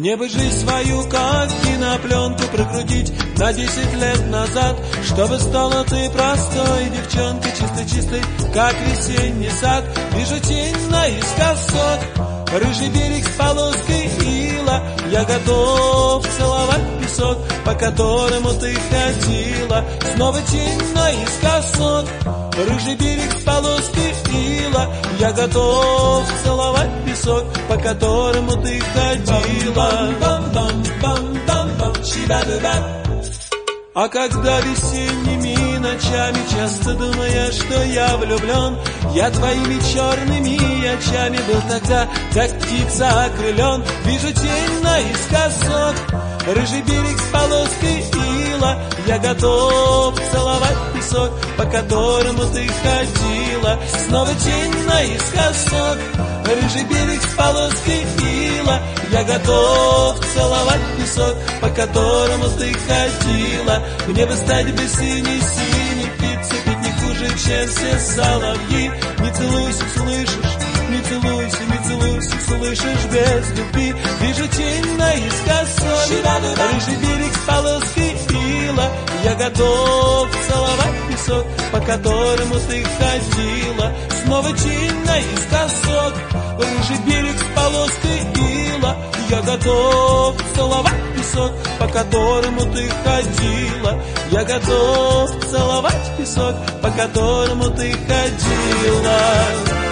Мне бы жизнь свою, как кинопленку, прокрутить на 10 лет назад, чтобы стала ты простой девчонкой, чистой-чистой, как весенний сад. Вижу тень наискосок, рыжий берег с полоской ила. Я готов целовать песок, по которому ты ходила. Снова тень наискосок, рыжий берег с полоской ила. Я готов целовать песок, по которому ты ходила. А когда весенними ночами часто думая, что я влюблен, я твоими черными очами был тогда, как птица окрылен. Вижу тень наискосок, рыжий берег с полоской ила. Я готов целовать песок, по которому ты ходила. Снова тень наискосок, рыжий берег с полоской ила. Я готов целовать песок, по которому ты ходила. Мне бы стать бы синей-синей птицей, петь не хуже, чем все соловьи. Не целуйся, слышишь, не целуйся, не целуйся, слышишь, без любви. Вижу тень наискосок, рыжий берег с полоской ила. Я готов целовать песок, по которому ты ходила. Снова тень наискосок, рыжий берег с полоской ила. Я готов целовать песок, по которому ты ходила. Я готов целовать песок, по которому ты ходила.